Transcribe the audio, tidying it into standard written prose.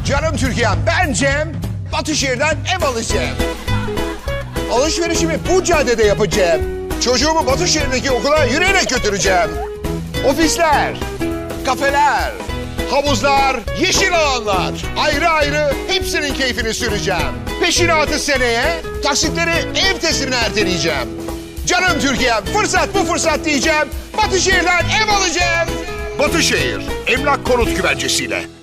Canım Türkiye'm, ben Cem. Batışehir'den ev alacağım. Alışverişimi bu caddede yapacağım. Çocuğumu Batışehir'deki okula yürüyerek götüreceğim. Ofisler, kafeler, havuzlar, yeşil alanlar. Ayrı ayrı hepsinin keyfini süreceğim. Peşinatı seneye, taksitleri ev teslimine erteleyeceğim. Canım Türkiye'm, fırsat bu fırsat diyeceğim. Batışehir'den ev alacağım. Batışehir, emlak konut güvencesiyle.